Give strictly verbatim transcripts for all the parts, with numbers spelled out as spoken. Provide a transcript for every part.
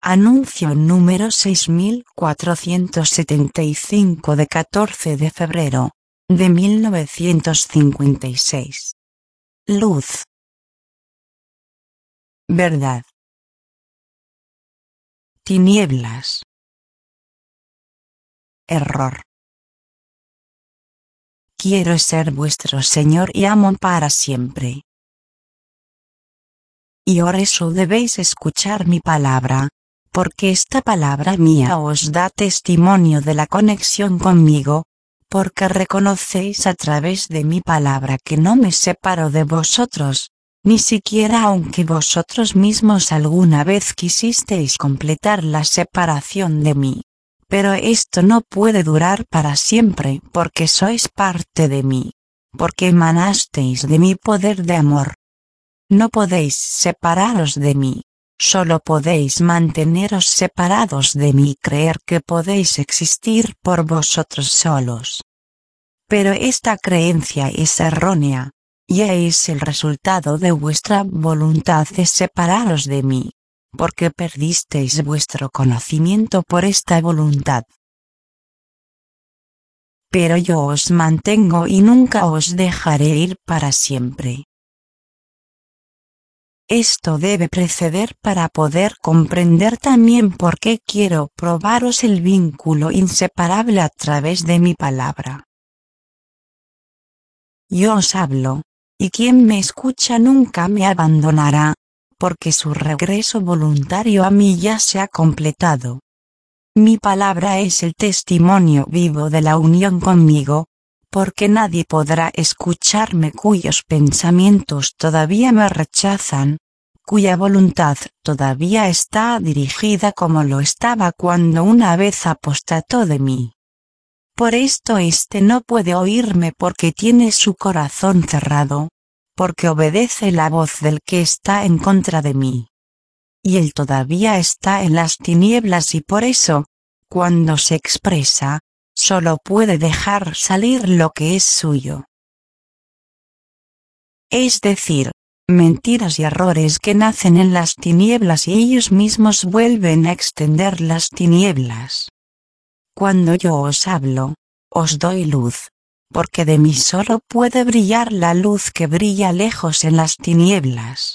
Anuncio número seis mil cuatrocientos setenta y cinco de catorce de febrero de mil novecientos cincuenta y seis. Luz. Verdad. Tinieblas. Error. Quiero ser vuestro Señor y amo para siempre. Y por eso debéis escuchar mi palabra, porque esta palabra mía os da testimonio de la conexión conmigo, porque reconocéis a través de mi palabra que no me separo de vosotros, ni siquiera aunque vosotros mismos alguna vez quisisteis completar la separación de mí. Pero esto no puede durar para siempre porque sois parte de mí, porque emanasteis de mi poder de amor. No podéis separaros de mí, solo podéis manteneros separados de mí y creer que podéis existir por vosotros solos. Pero esta creencia es errónea, y es el resultado de vuestra voluntad de separaros de mí, porque perdisteis vuestro conocimiento por esta voluntad. Pero yo os mantengo y nunca os dejaré ir para siempre. Esto debe preceder para poder comprender también por qué quiero probaros el vínculo inseparable a través de mi palabra. Yo os hablo, y quien me escucha nunca me abandonará, porque su regreso voluntario a mí ya se ha completado. Mi palabra es el testimonio vivo de la unión conmigo, porque nadie podrá escucharme cuyos pensamientos todavía me rechazan, cuya voluntad todavía está dirigida como lo estaba cuando una vez apostató de mí. Por esto éste no puede oírme porque tiene su corazón cerrado, porque obedece la voz del que está en contra de mí. Y él todavía está en las tinieblas y por eso, cuando se expresa, solo puede dejar salir lo que es suyo. Es decir, mentiras y errores que nacen en las tinieblas y ellos mismos vuelven a extender las tinieblas. Cuando yo os hablo, os doy luz, porque de mí solo puede brillar la luz que brilla lejos en las tinieblas.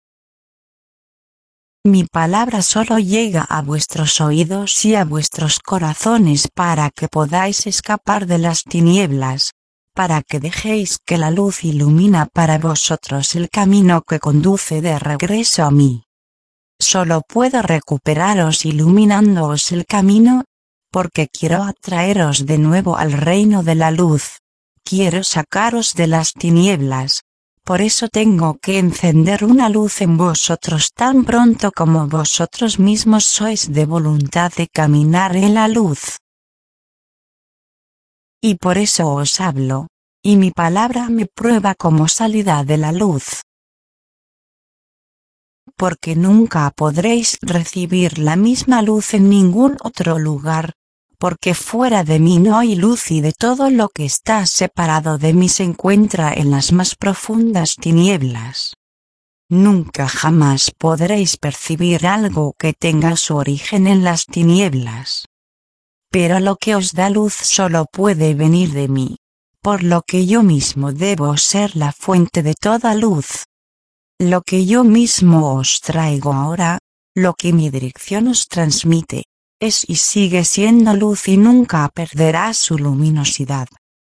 Mi palabra solo llega a vuestros oídos y a vuestros corazones para que podáis escapar de las tinieblas, para que dejéis que la luz ilumina para vosotros el camino que conduce de regreso a mí. Solo puedo recuperaros iluminándoos el camino, porque quiero atraeros de nuevo al reino de la luz, quiero sacaros de las tinieblas. Por eso tengo que encender una luz en vosotros tan pronto como vosotros mismos sois de voluntad de caminar en la luz. Y por eso os hablo, y mi palabra me prueba como salida de la luz. Porque nunca podréis recibir la misma luz en ningún otro lugar, porque fuera de mí no hay luz y de todo lo que está separado de mí se encuentra en las más profundas tinieblas. Nunca jamás podréis percibir algo que tenga su origen en las tinieblas. Pero lo que os da luz solo puede venir de mí, por lo que yo mismo debo ser la fuente de toda luz. Lo que yo mismo os traigo ahora, lo que mi dirección os transmite, es y sigue siendo luz y nunca perderá su luminosidad.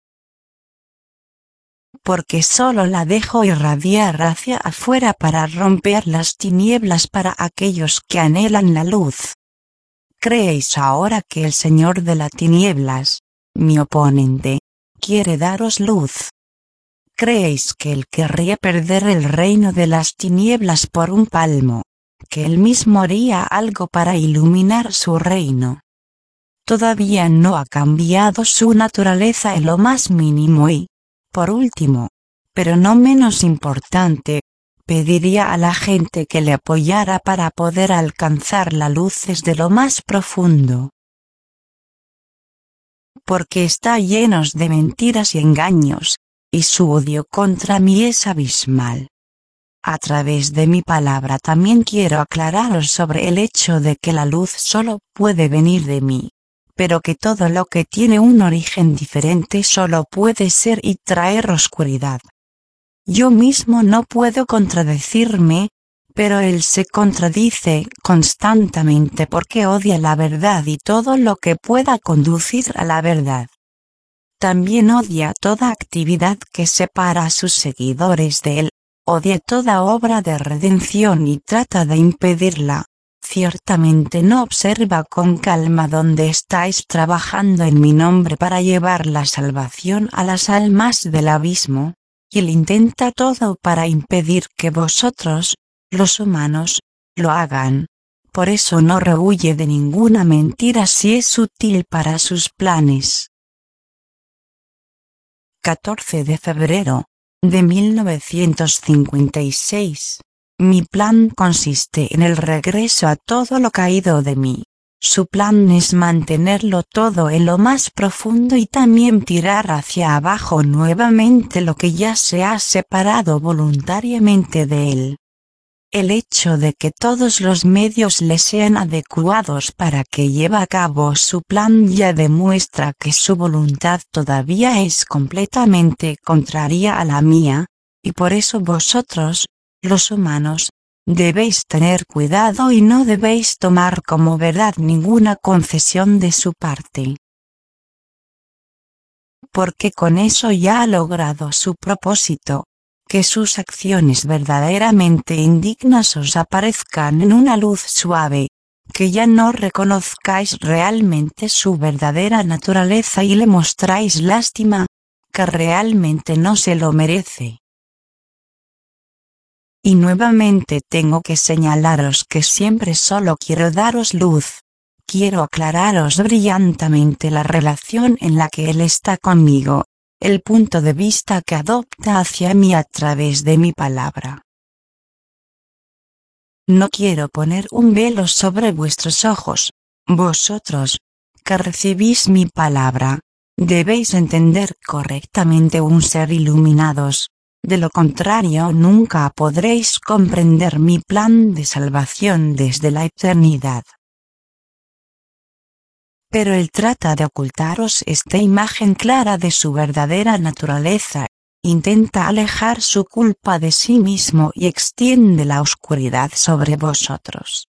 Porque solo la dejo irradiar hacia afuera para romper las tinieblas para aquellos que anhelan la luz. ¿Creéis ahora que el Señor de las tinieblas, mi oponente, quiere daros luz? ¿Creéis que él querría perder el reino de las tinieblas por un palmo? Que él mismo haría algo para iluminar su reino. Todavía no ha cambiado su naturaleza en lo más mínimo y, por último, pero no menos importante, pediría a la gente que le apoyara para poder alcanzar la luz desde lo más profundo. Porque está lleno de mentiras y engaños, y su odio contra mí es abismal. A través de mi palabra también quiero aclararos sobre el hecho de que la luz solo puede venir de mí, pero que todo lo que tiene un origen diferente solo puede ser y traer oscuridad. Yo mismo no puedo contradecirme, pero él se contradice constantemente porque odia la verdad y todo lo que pueda conducir a la verdad. También odia toda actividad que separa a sus seguidores de él, odia toda obra de redención y trata de impedirla. Ciertamente no observa con calma dónde estáis trabajando en mi nombre para llevar la salvación a las almas del abismo, y él intenta todo para impedir que vosotros, los humanos, lo hagan. Por eso no rehuye de ninguna mentira si es útil para sus planes. catorce de febrero de mil novecientos cincuenta y seis. Mi plan consiste en el regreso a todo lo caído de mí. Su plan es mantenerlo todo en lo más profundo y también tirar hacia abajo nuevamente lo que ya se ha separado voluntariamente de él. El hecho de que todos los medios le sean adecuados para que lleve a cabo su plan ya demuestra que su voluntad todavía es completamente contraria a la mía, y por eso vosotros, los humanos, debéis tener cuidado y no debéis tomar como verdad ninguna concesión de su parte. Porque con eso ya ha logrado su propósito, que sus acciones verdaderamente indignas os aparezcan en una luz suave, que ya no reconozcáis realmente su verdadera naturaleza y le mostráis lástima, que realmente no se lo merece. Y nuevamente tengo que señalaros que siempre solo quiero daros luz, quiero aclararos brillantemente la relación en la que Él está conmigo, el punto de vista que adopta hacia mí a través de mi palabra. No quiero poner un velo sobre vuestros ojos, vosotros, que recibís mi palabra, debéis entender correctamente un ser iluminados, de lo contrario nunca podréis comprender mi plan de salvación desde la eternidad. Pero él trata de ocultaros esta imagen clara de su verdadera naturaleza, intenta alejar su culpa de sí mismo y extiende la oscuridad sobre vosotros.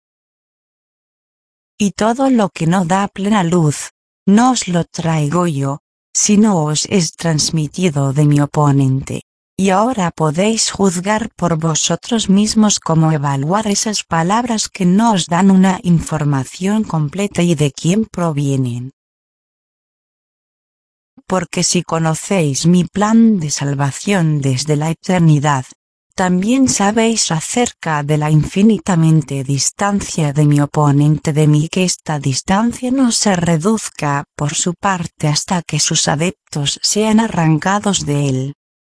Y todo lo que no da plena luz, no os lo traigo yo, sino os es transmitido de mi oponente. Y ahora podéis juzgar por vosotros mismos cómo evaluar esas palabras que no os dan una información completa y de quién provienen. Porque si conocéis mi plan de salvación desde la eternidad, también sabéis acerca de la infinitamente distancia de mi oponente de mí que esta distancia no se reduzca por su parte hasta que sus adeptos sean arrancados de él.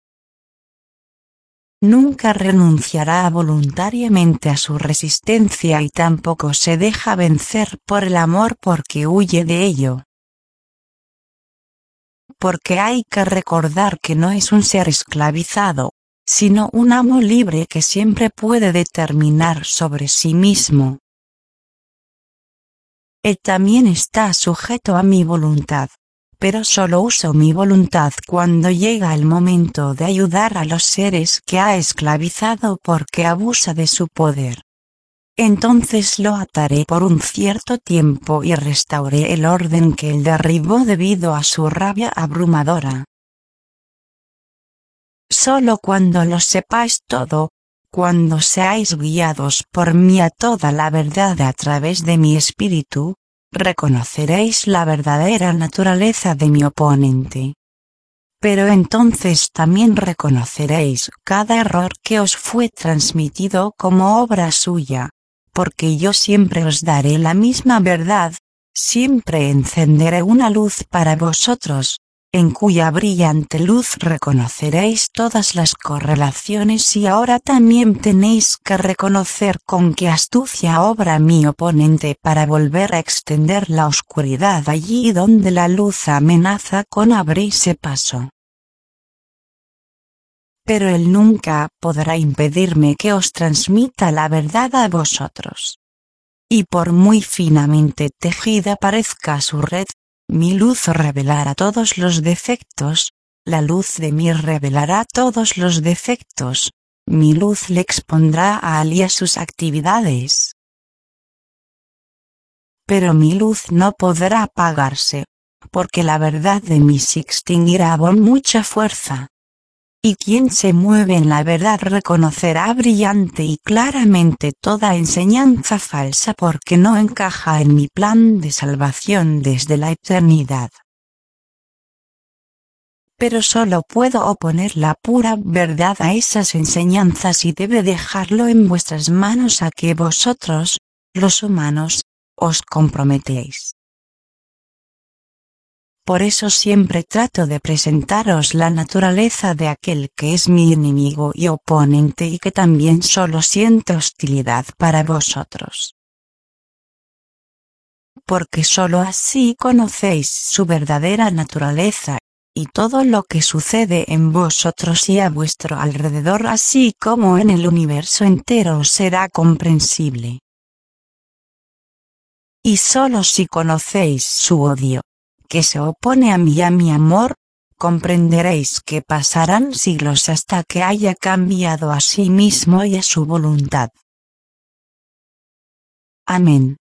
Nunca renunciará voluntariamente a su resistencia y tampoco se deja vencer por el amor porque huye de ello. Porque hay que recordar que no es un ser esclavizado, sino un amo libre que siempre puede determinar sobre sí mismo. Él también está sujeto a mi voluntad. Pero solo uso mi voluntad cuando llega el momento de ayudar a los seres que ha esclavizado porque abusa de su poder. Entonces lo ataré por un cierto tiempo y restauré el orden que él derribó debido a su rabia abrumadora. Solo cuando lo sepáis todo, cuando seáis guiados por mí a toda la verdad a través de mi espíritu, reconoceréis la verdadera naturaleza de mi oponente. Pero entonces también reconoceréis cada error que os fue transmitido como obra suya, porque yo siempre os daré la misma verdad, siempre encenderé una luz para vosotros, en cuya brillante luz reconoceréis todas las correlaciones y ahora también tenéis que reconocer con qué astucia obra mi oponente para volver a extender la oscuridad allí donde la luz amenaza con abrirse paso. pero él nunca podrá impedirme que os transmita la verdad a vosotros. Y por muy finamente tejida parezca su red, mi luz revelará todos los defectos, la luz de mí revelará todos los defectos, mi luz le expondrá a Ali a sus actividades. Pero mi luz no podrá apagarse, porque la verdad de mí se extinguirá con mucha fuerza. Y quien se mueve en la verdad reconocerá brillante y claramente toda enseñanza falsa porque no encaja en mi plan de salvación desde la eternidad. Pero solo puedo oponer la pura verdad a esas enseñanzas y debe dejarlo en vuestras manos a que vosotros, los humanos, os comprometéis. Por eso siempre trato de presentaros la naturaleza de aquel que es mi enemigo y oponente y que también solo siente hostilidad para vosotros. Porque solo así conocéis su verdadera naturaleza, y todo lo que sucede en vosotros y a vuestro alrededor así como en el universo entero os será comprensible. Y solo si conocéis su odio, que se opone a mí y a mi amor, comprenderéis que pasarán siglos hasta que haya cambiado a sí mismo y a su voluntad. Amén.